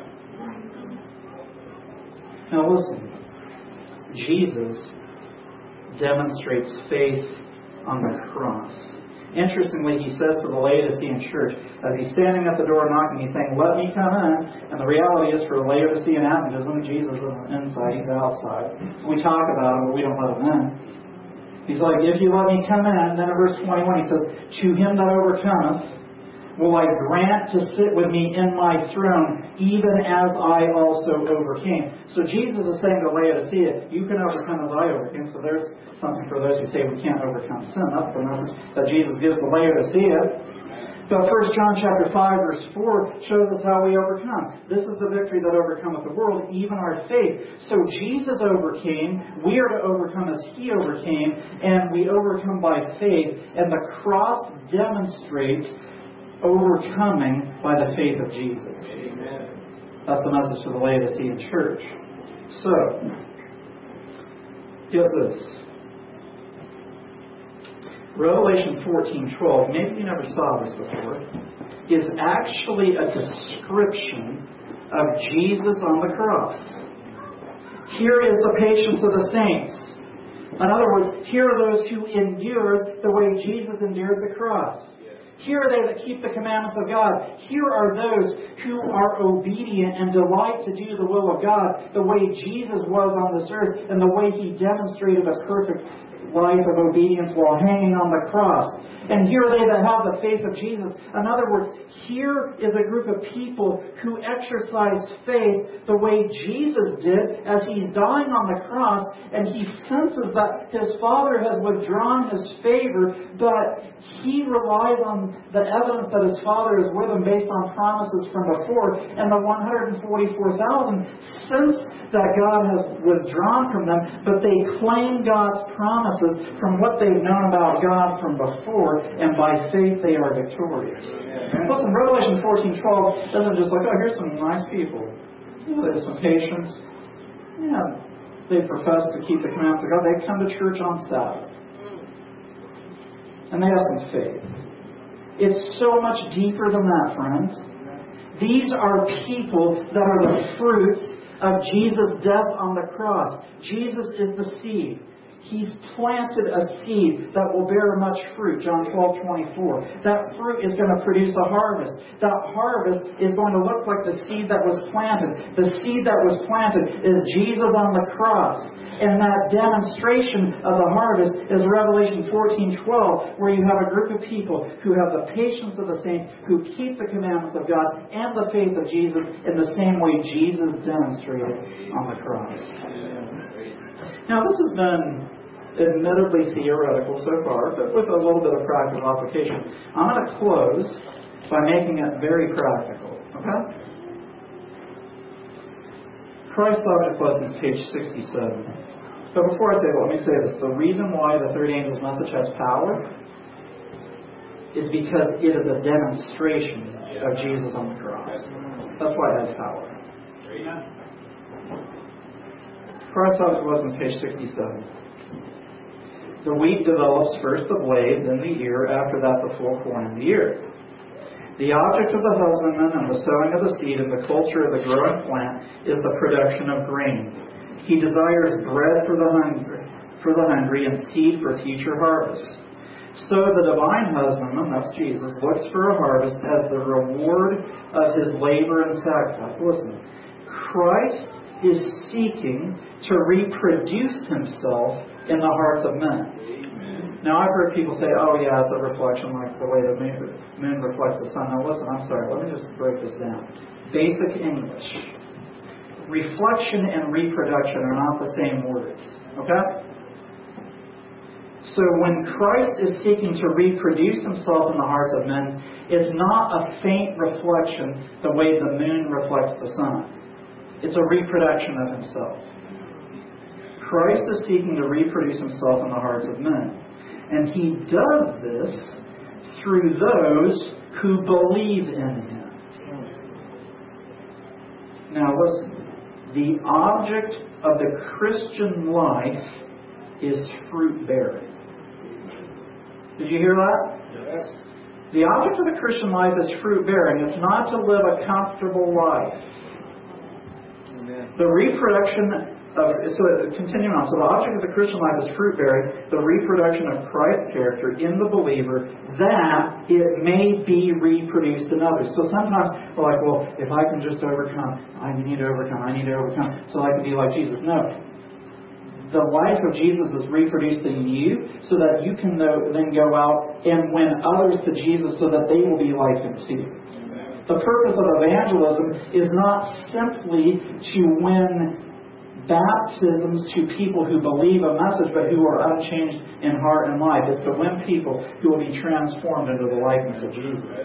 Now listen, Jesus demonstrates faith on the cross. Interestingly, He says to the Laodicean church, as He's standing at the door knocking, He's saying, let me come in. And the reality is, for the Laodicean Adventism, Jesus isn't inside, He's outside. We talk about Him, but we don't let Him in. He's like, if you let me come in, and then in verse 21 He says, to him that overcometh, will I grant to sit with me in my throne, even as I also overcame. So Jesus is saying to Laodicea, you can overcome as I overcame. So there's something for those who say we can't overcome sin. That's the message that Jesus gives to Laodicea. But 1 John chapter 5, verse 4 shows us how we overcome. This is the victory that overcometh the world, even our faith. So Jesus overcame, we are to overcome as He overcame, and we overcome by faith. And the cross demonstrates overcoming by the faith of Jesus. Amen. That's the message to the Laodicean church. So, get this. Revelation 14:12, maybe you never saw this before, is actually a description of Jesus on the cross. Here is the patience of the saints. In other words, here are those who endured the way Jesus endured the cross. Here are they that keep the commandments of God. Here are those who are obedient and delight to do the will of God the way Jesus was on this earth and the way He demonstrated a perfect life of obedience while hanging on the cross. And here are they that have the faith of Jesus. In other words, here is a group of people who exercise faith the way Jesus did as He's dying on the cross, and He senses that His Father has withdrawn His favor, but He relies on the evidence that His Father is with Him based on promises from before. And the 144,000 sense that God has withdrawn from them, but they claim God's promises from what they've known about God from before, and by faith they are victorious. And listen, Revelation 14:12 doesn't just like, oh, here's some nice people. There's some patience. Yeah, they profess to keep the commandments of God. They come to church on Sabbath. And they have some faith. It's so much deeper than that, friends. These are people that are the fruits of Jesus' death on the cross. Jesus is the seed. He's planted a seed that will bear much fruit. John 12:24. That fruit is going to produce a harvest. That harvest is going to look like the seed that was planted. The seed that was planted is Jesus on the cross. And that demonstration of the harvest is Revelation 14:12, where you have a group of people who have the patience of the saints, who keep the commandments of God and the faith of Jesus in the same way Jesus demonstrated on the cross. Now, this has been admittedly theoretical so far, but with a little bit of practical application. I'm going to close by making it very practical. Okay? Christ's object lessons, page 67. But before I say that, let me say this. The reason why the third angel's message has power is because it is a demonstration of Jesus on the cross. That's why it has power. Christ's object lessons, page 67. The wheat develops first the blade, then the ear, after that the full corn in the ear. The object of the husbandman and the sowing of the seed and the culture of the growing plant is the production of grain. He desires bread for the hungry and seed for future harvest. So the divine husbandman, that's Jesus, looks for a harvest as the reward of his labor and sacrifice. Listen, Christ is seeking to reproduce Himself in the hearts of men. Amen. Now, I've heard people say, oh yeah, it's a reflection like the way the moon reflects the sun. Now listen, I'm sorry, let me just break this down. Basic English. Reflection and reproduction are not the same words. Okay? So when Christ is seeking to reproduce Himself in the hearts of men, it's not a faint reflection the way the moon reflects the sun. It's a reproduction of Himself. Christ is seeking to reproduce Himself in the hearts of men. And He does this through those who believe in Him. Now listen, the object of the Christian life is fruit bearing. Did you hear that? Yes. The object of the Christian life is fruit bearing. It's not to live a comfortable life. The reproduction of, continuing on, so the object of the Christian life is fruit-bearing, the reproduction of Christ's character in the believer, that it may be reproduced in others. So sometimes we're like, well, if I can just overcome, I need to overcome, so I can be like Jesus. No. The life of Jesus is reproduced in you so that you can then go out and win others to Jesus so that they will be like Him too. The purpose of evangelism is not simply to win baptisms to people who believe a message but who are unchanged in heart and life. It's to win people who will be transformed into the likeness of Jesus.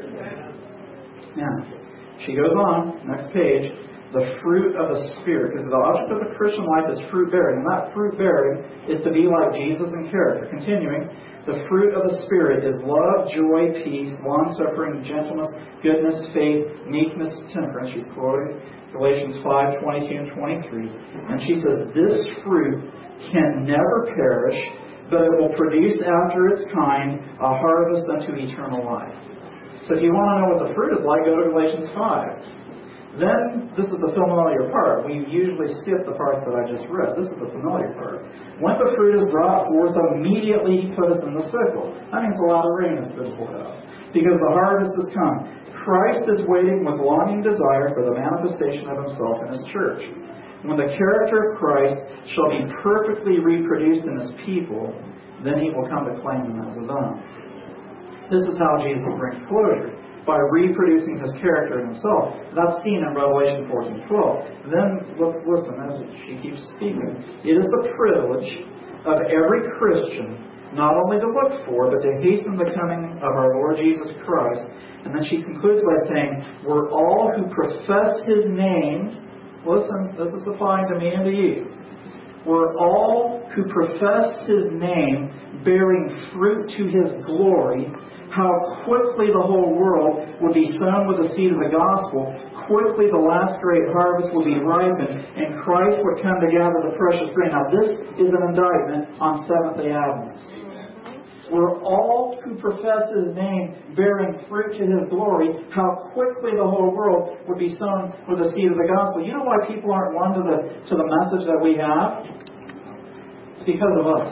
Now, she goes on, next page, the fruit of the Spirit. Because the object of the Christian life is fruit bearing. And that fruit bearing is to be like Jesus in character. Continuing, the fruit of the Spirit is love, joy, peace, long-suffering, gentleness, goodness, faith, meekness, temperance. She's quoting Galatians 5:22 and 23. And she says, this fruit can never perish, but it will produce after its kind a harvest unto eternal life. So if you want to know what the fruit is like, go to Galatians 5. Then, this is the familiar part. We usually skip the part that I just read. This is the familiar part. When the fruit is brought forth, immediately he putteth in the sickle. That means a lot of rain has been poured out. Because the harvest has come. Christ is waiting with longing desire for the manifestation of himself in his church. When the character of Christ shall be perfectly reproduced in his people, then he will come to claim them as his own. This is how Jesus brings closure. By reproducing his character in himself. That's seen in Revelation 14:12. Then, let's listen as she keeps speaking. It is the privilege of every Christian not only to look for, but to hasten the coming of our Lord Jesus Christ. And then she concludes by saying, we're all who profess his name, listen, this is applying to me and to you. We're all who profess his name, bearing fruit to his glory. How quickly the whole world would be sown with the seed of the gospel. Quickly the last great harvest will be ripened, and Christ would come to gather the precious grain. Now this is an indictment on Seventh-day Adventists. We're all who profess his name, bearing fruit to his glory. How quickly the whole world would be sown with the seed of the gospel. You know why people aren't won to the message that we have? It's because of us.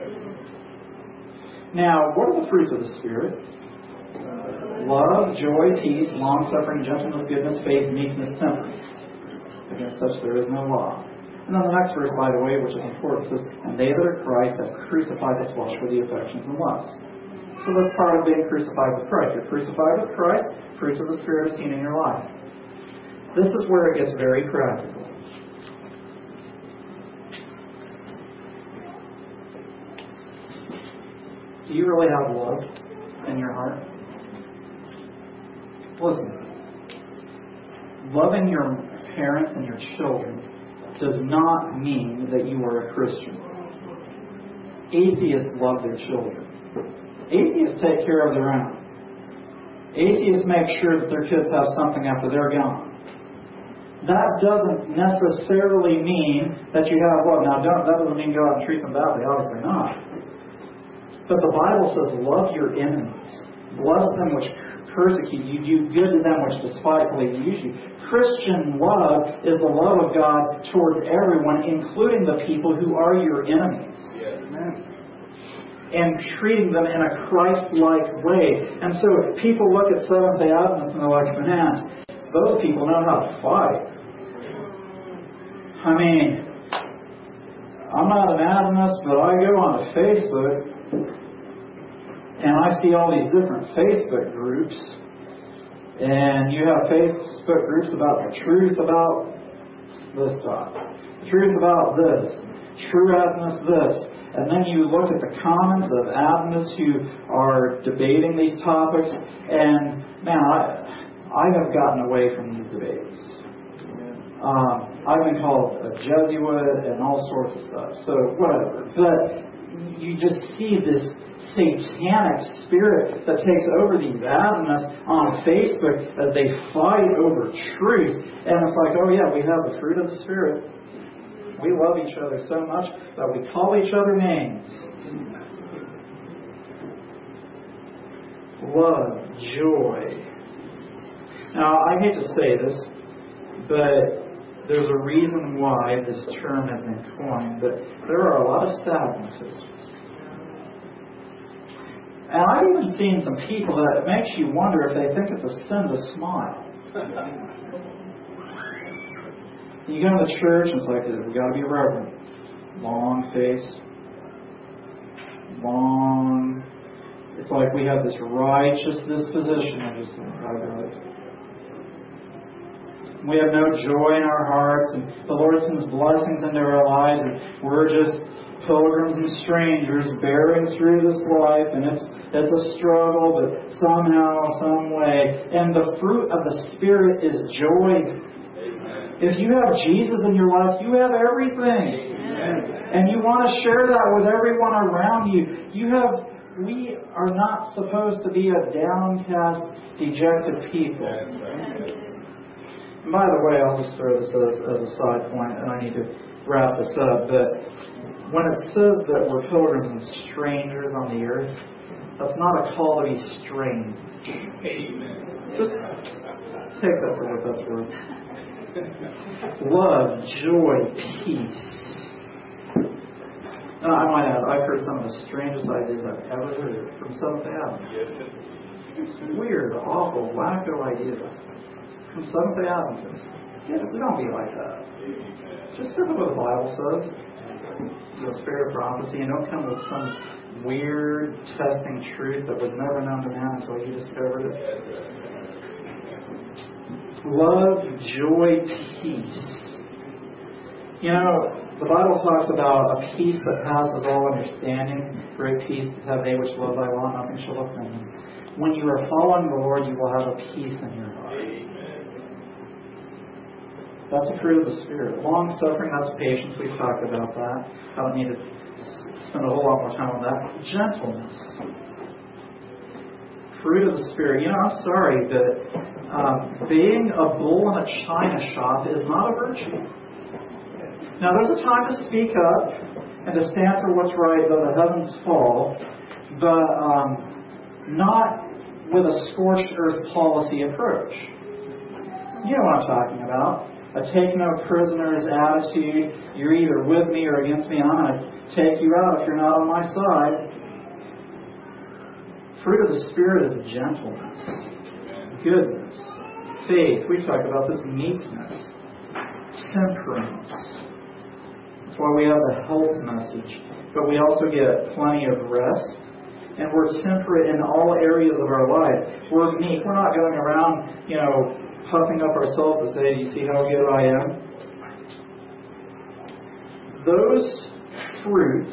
Now, what are the fruits of the Spirit? Love, joy, peace, long-suffering, gentleness, goodness, faith, meekness, temperance. Against such there is no law. And then the next verse, by the way, which is important, says, and they that are Christ have crucified the flesh with the affections and lusts. So that's part of being crucified with Christ. You're crucified with Christ, fruits of the Spirit are seen in your life. This is where it gets very practical. Do you really have love in your heart? Listen, loving your parents and your children does not mean that you are a Christian. Atheists love their children. Atheists take care of their own. Atheists make sure that their kids have something after they're gone. That doesn't necessarily mean that you have love. Now, that doesn't mean go out and treat them badly. Obviously not. But the Bible says, love your enemies. Bless them which persecute you. Do good to them which despitefully use you. Christian love is the love of God towards everyone, including the people who are your enemies. Amen. And treating them in a Christ-like way. And so people look at Seventh-day Adventists and they're like, man, those people know how to fight. I mean, I'm not an Adventist, but I go onto Facebook and I see all these different Facebook groups, and you have Facebook groups about the truth about this stuff, truth about this, true Adventists this, and then you look at the comments of Adventists who are debating these topics, and man, I have gotten away from these debates. I've been called a Jesuit and all sorts of stuff, so whatever. But you just see this satanic spirit that takes over these Adventists on Facebook as they fight over truth. And it's like, oh yeah, we have the fruit of the Spirit. We love each other so much that we call each other names. Love, joy. Now, I hate to say this, but there's a reason why this term has been coined, but there are a lot of Adventists. And I've even seen some people that it makes you wonder if they think it's a sin to smile. You go to the church and it's like, we got to be reverent. Long face. Long. It's like we have this righteous disposition. I just think, We have no joy in our hearts, and the Lord sends blessings into our lives, and we're just pilgrims and strangers bearing through this life, and it's a struggle, but somehow, some way. And the fruit of the Spirit is joy. If you have Jesus in your life, you have everything. And you want to share that with everyone around you. We are not supposed to be a downcast, dejected people. And by the way, I'll just throw this as a side point, and I need to wrap this up. But when it says that we're pilgrims and strangers on the earth, that's not a call to be strange. Amen. Just take that for what that's worth. Love, joy, peace. I might add, I've heard some of the strangest ideas I've ever heard from Seventh-day Adventists. Weird, awful, wacko ideas from Seventh-day Adventists. Yeah, we don't be like that. Just look at what the Bible says. The spirit of prophecy, and don't come with some weird testing truth that was never known to man until you discovered it. Love, joy, peace. You know, the Bible talks about a peace that passes all understanding. Great peace have they which love thy law, nothing shall offend them. When you are following the Lord, you will have a peace in your heart. That's a fruit of the Spirit. Long suffering, that's patience. We've talked about that. I don't need to spend a whole lot more time on that. Gentleness. Fruit of the Spirit. You know, I'm sorry, but being a bull in a china shop is not a virtue. Now, there's a time to speak up and to stand for what's right, though the heavens fall, but not with a scorched earth policy approach. You know what I'm talking about. A take no prisoners attitude. You're either with me or against me, and I'm going to take you out if you're not on my side. Fruit of the Spirit is gentleness, goodness, faith. We talk about this meekness, temperance. That's why we have the health message. But we also get plenty of rest. And we're temperate in all areas of our life. We're meek. We're not going around, puffing up ourselves to say, do you see how good I am? Those fruits,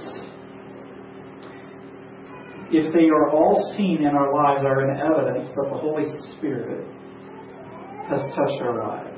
if they are all seen in our lives, are an evidence that the Holy Spirit has touched our lives.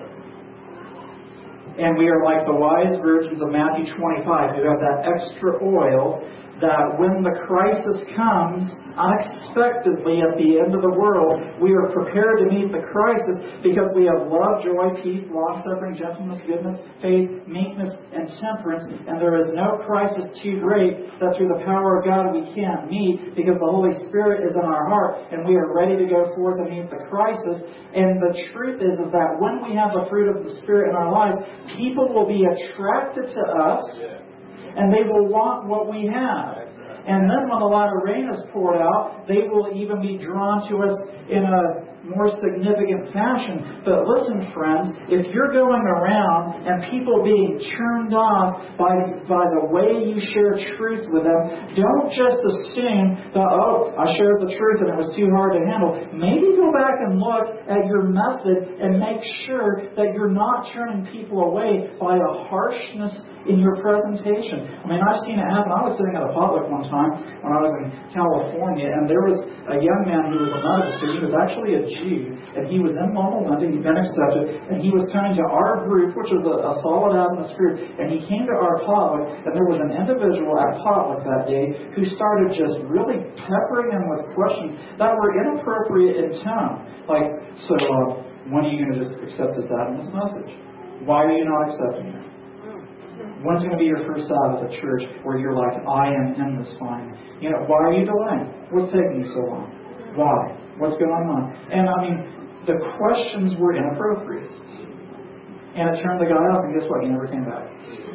And we are like the wise virgins of Matthew 25 who have that extra oil that when the crisis comes unexpectedly at the end of the world, we are prepared to meet the crisis because we have love, joy, peace, long-suffering, gentleness, goodness, faith, meekness, and temperance. And there is no crisis too great that through the power of God we can't meet because the Holy Spirit is in our heart and we are ready to go forth and meet the crisis. And the truth is that when we have the fruit of the Spirit in our lives, people will be attracted to us and they will want what we have. And then when the latter rain is poured out, they will even be drawn to us in a more significant fashion. But listen, friends, if you're going around and people being turned off by the way you share truth with them, don't just assume that, I shared the truth and it was too hard to handle. Maybe go back and look at your method and make sure that you're not turning people away by a harshness in your presentation. I mean, I've seen it happen. I was sitting at a potluck one time when I was in California, and there was a young man who was a medical student. He was actually a Jew, and he was in Loma Linda. He'd been accepted, and he was coming to our group, which was a solid Adventist group, and he came to our potluck, and there was an individual at potluck that day who started just really peppering him with questions that were inappropriate in tone. Like, so when are you going to just accept this Adventist message? Why are you not accepting it? When's going to be your first Sabbath at church where you're like, I am in this fine? Why are you delaying? What's taking you so long? Why? What's going on? And I mean, the questions were inappropriate. And it turned the guy off, and guess what? He never came back.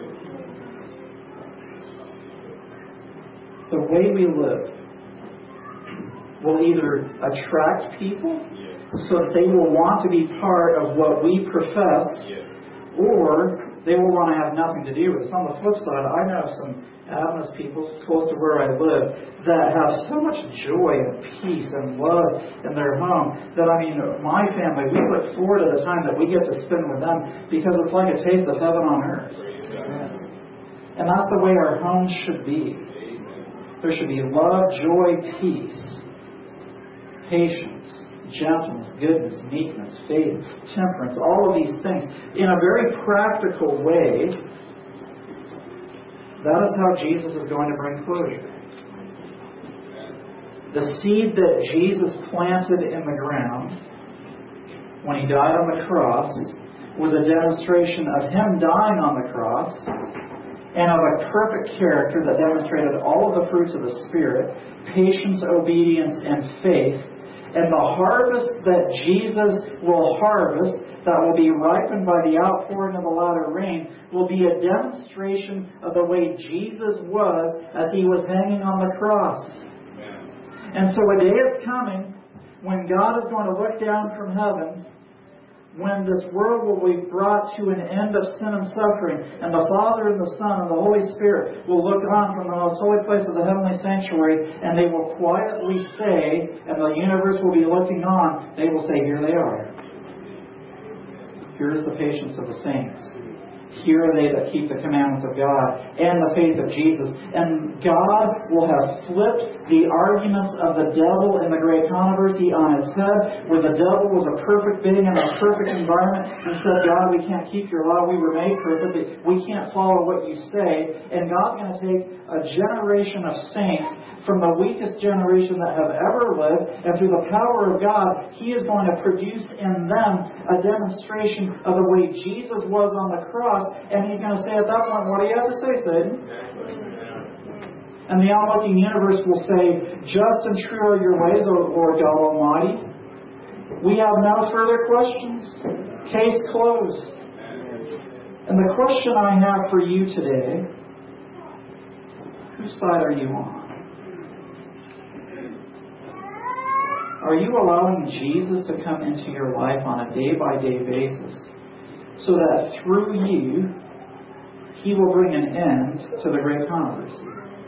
The way we live will either attract people so that they will want to be part of what we profess, or They will want to have nothing to do with it. On the flip side, I know some Adventist people close to where I live that have so much joy and peace and love in their home that, my family, we look forward to the time that we get to spend with them because it's like a taste of heaven on earth. And that's the way our homes should be. There should be love, joy, peace, patience, gentleness, goodness, meekness, faith, temperance, all of these things. In a very practical way, that is how Jesus is going to bring closure. The seed that Jesus planted in the ground when He died on the cross was a demonstration of Him dying on the cross and of a perfect character that demonstrated all of the fruits of the Spirit, patience, obedience, and faith. And the harvest that Jesus will harvest, that will be ripened by the outpouring of the latter rain, will be a demonstration of the way Jesus was as He was hanging on the cross. And so a day is coming when God is going to look down from heaven, when this world will be brought to an end of sin and suffering, and the Father and the Son and the Holy Spirit will look on from the most holy place of the heavenly sanctuary, and they will quietly say, and the universe will be looking on, they will say, here they are. Here is the patience of the saints. Here are they that keep the commandments of God and the faith of Jesus. And God will have flipped the arguments of the devil in the great controversy on its head, where the devil was a perfect being in a perfect environment and said, God, we can't keep your law. We were made perfect. We can't follow what you say. And God's going to take a generation of saints from the weakest generation that have ever lived, and through the power of God, He is going to produce in them a demonstration of the way Jesus was on the cross. And He's going to say at that point, what do you have to say, Satan? And the onlooking universe will say, just and true are your ways, O Lord God Almighty. We have no further questions. Case closed. And the question I have for you today, whose side are you on? Are you allowing Jesus to come into your life on a day-by-day basis so that through you, He will bring an end to the great controversy?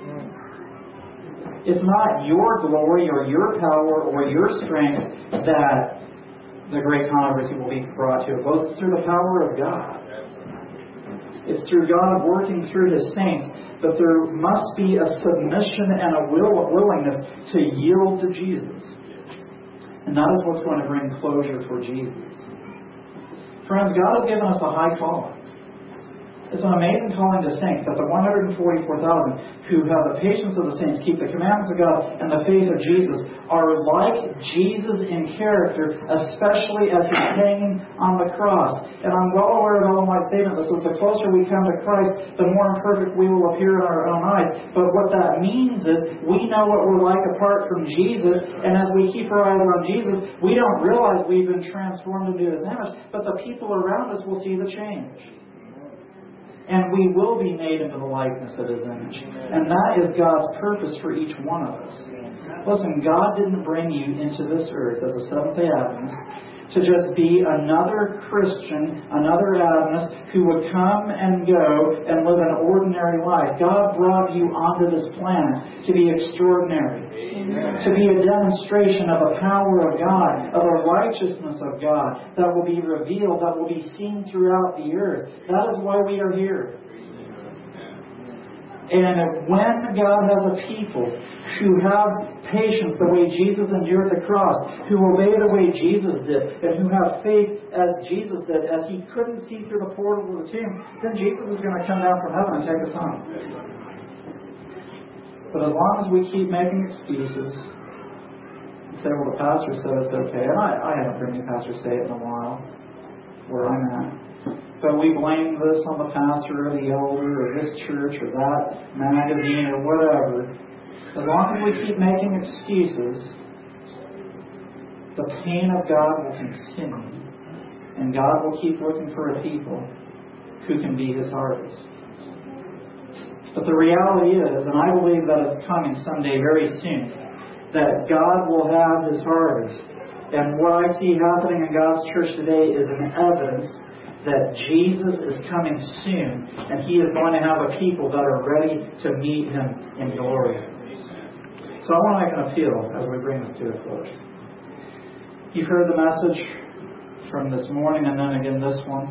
It's not your glory or your power or your strength that the great controversy will be brought to a close. It's through the power of God. It's through God working through His saints. But there must be a submission and a willingness to yield to Jesus. And that is what's going to bring closure for Jesus. Friends, God has given us a high calling. It's an amazing calling to think that the 144,000 who have the patience of the saints, keep the commandments of God and the faith of Jesus, are like Jesus in character, especially as He's hanging on the cross. And I'm well aware of all my statement. This is the closer we come to Christ, the more imperfect we will appear in our own eyes. But what that means is we know what we're like apart from Jesus, and as we keep our eyes on Jesus, we don't realize we've been transformed into His image, but the people around us will see the change. And we will be made into the likeness of His image. And that is God's purpose for each one of us. Listen, God didn't bring you into this earth as a Seventh-day Adventist to just be another Christian, another Adventist who would come and go and live an ordinary life. God brought you onto this planet to be extraordinary. Amen. To be a demonstration of the power of God, of the righteousness of God that will be revealed, that will be seen throughout the earth. That is why we are here. And when God has a people who have patience the way Jesus endured the cross, who obey the way Jesus did, and who have faith as Jesus did, as He couldn't see through the portal of the tomb, then Jesus is going to come down from heaven and take us home. But as long as we keep making excuses and say, well, the pastor said it's okay, and I haven't heard any pastor say it in a while where I'm at, but we blame this on the pastor or the elder or this church or that magazine or whatever. As long as we keep making excuses, the pain of God will continue. And God will keep looking for a people who can be His harvest. But the reality is, and I believe that is coming someday very soon, that God will have His harvest. And what I see happening in God's church today is an evidence that Jesus is coming soon, and He is going to have a people that are ready to meet Him in glory. So I want to make an appeal as we bring this to a close. You've heard the message from this morning and then again this one.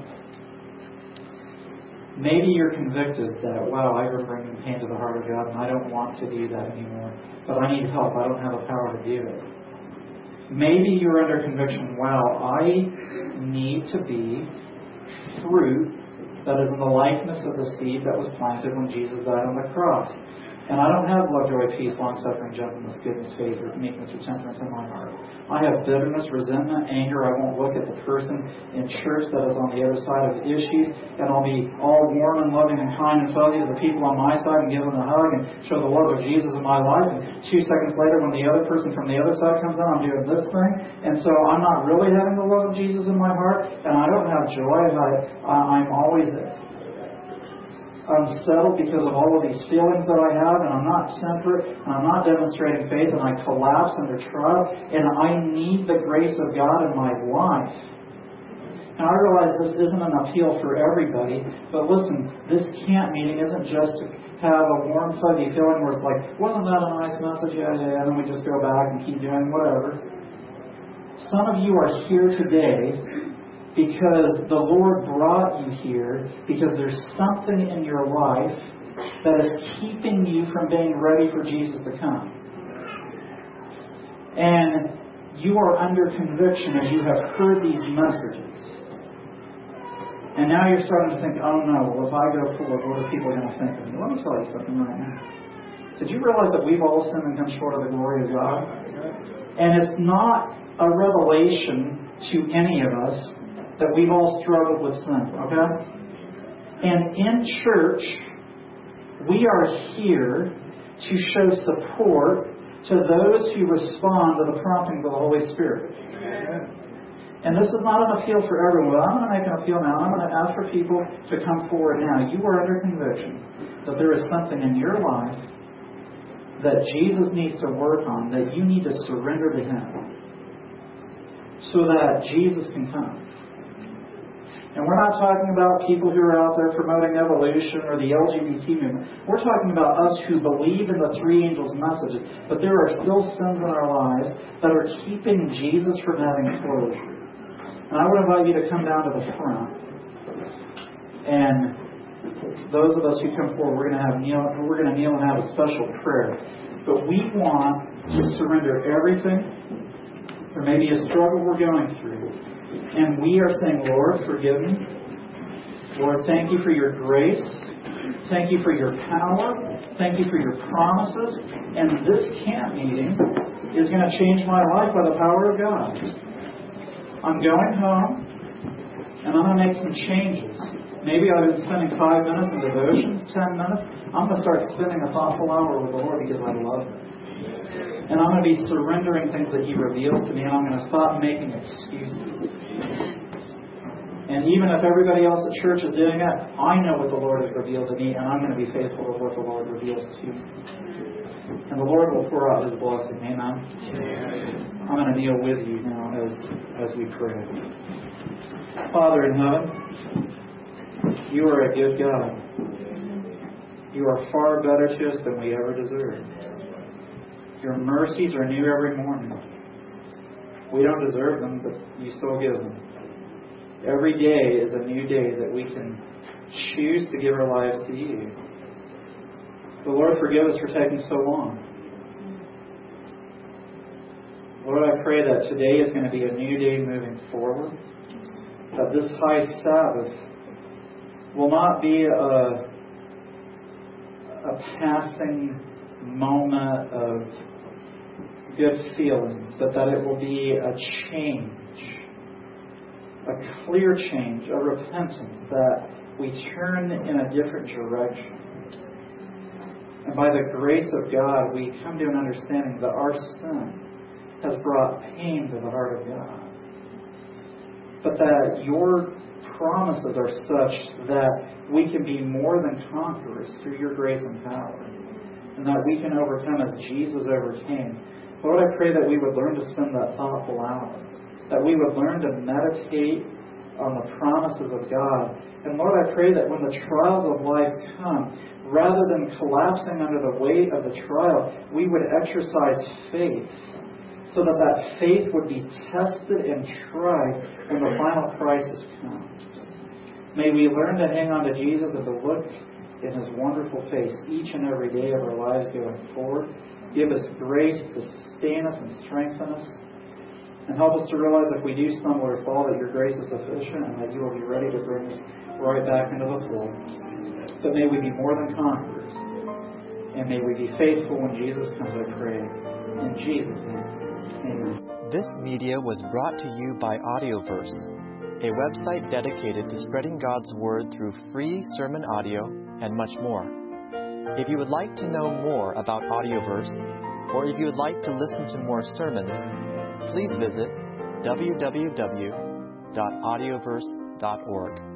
Maybe you're convicted that, wow, I've been bringing pain to the heart of God and I don't want to do that anymore. But I need help. I don't have the power to do it. Maybe you're under conviction, wow, I need to be fruit that is in the likeness of the seed that was planted when Jesus died on the cross. And I don't have love, joy, peace, long-suffering, gentleness, goodness, faith, meekness, or temperance in my heart. I have bitterness, resentment, anger. I won't look at the person in church that is on the other side of issues, and I'll be all warm and loving and kind and fuzzy to the people on my side and give them a hug and show the love of Jesus in my life. And 2 seconds later, when the other person from the other side comes in, I'm doing this thing. And so I'm not really having the love of Jesus in my heart, and I don't have joy. I'm always unsettled because of all of these feelings that I have, and I'm not temperate, and I'm not demonstrating faith, and I collapse under trial, and I need the grace of God in my life. And I realize this isn't an appeal for everybody, but listen, this camp meeting isn't just to have a warm, fuzzy feeling where it's like, wasn't that a nice message? Yeah, and then we just go back and keep doing whatever. Some of you are here today because the Lord brought you here because there's something in your life that is keeping you from being ready for Jesus to come. And you are under conviction as you have heard these messages. And now you're starting to think, oh no, well, if I go forward, what are people going to think of me? Let me tell you something right now. Did you realize that we've all sinned and come short of the glory of God? And it's not a revelation to any of us that we've all struggled with sin, okay? And in church, we are here to show support to those who respond to the prompting of the Holy Spirit. And this is not an appeal for everyone, but I'm going to make an appeal now. I'm going to ask for people to come forward now. You are under conviction that there is something in your life that Jesus needs to work on, that you need to surrender to Him so that Jesus can come. And we're not talking about people who are out there promoting evolution or the LGBT movement. We're talking about us who believe in the three angels' messages, but there are still sins in our lives that are keeping Jesus from having closure. And I would invite you to come down to the front. And those of us who come forward, we're going to kneel and have a special prayer. But we want to surrender everything. There may be a struggle we're going through. And we are saying, Lord, forgive me. Lord, thank you for your grace. Thank you for your power. Thank you for your promises. And this camp meeting is going to change my life by the power of God. I'm going home, and I'm going to make some changes. Maybe I've been spending 5 minutes in devotions, 10 minutes. I'm going to start spending a thoughtful hour with the Lord because I love Him. And I'm going to be surrendering things that He reveals to me, and I'm going to stop making excuses. And even if everybody else at church is doing that, I know what the Lord has revealed to me, and I'm going to be faithful to what the Lord reveals to me. And the Lord will pour out His blessing. Amen? I'm going to kneel with you now as we pray. Father in heaven, you are a good God. You are far better to us than we ever deserve. Your mercies are new every morning. We don't deserve them, but you still give them. Every day is a new day that we can choose to give our lives to you. But Lord, forgive us for taking so long. Lord, I pray that today is going to be a new day moving forward. That this high Sabbath will not be a passing moment of good feeling, but that it will be a change, a clear change, a repentance, that we turn in a different direction. And by the grace of God, we come to an understanding that our sin has brought pain to the heart of God. But that your promises are such that we can be more than conquerors through your grace and power. And that we can overcome as Jesus overcame. Lord, I pray that we would learn to spend that thoughtful hour. That we would learn to meditate on the promises of God. And Lord, I pray that when the trials of life come, rather than collapsing under the weight of the trial, we would exercise faith, so that that faith would be tested and tried when the final crisis comes. May we learn to hang on to Jesus and to look in His wonderful face each and every day of our lives going forward. Give us grace to sustain us and strengthen us. And help us to realize if we do stumble or fall, that Your grace is sufficient and that You will be ready to bring us right back into the fold. But may we be more than conquerors. And may we be faithful when Jesus comes, I pray. In Jesus' name, amen. This media was brought to you by Audioverse, a website dedicated to spreading God's Word through free sermon audio and much more. If you would like to know more about Audioverse, or if you would like to listen to more sermons, please visit www.audioverse.org.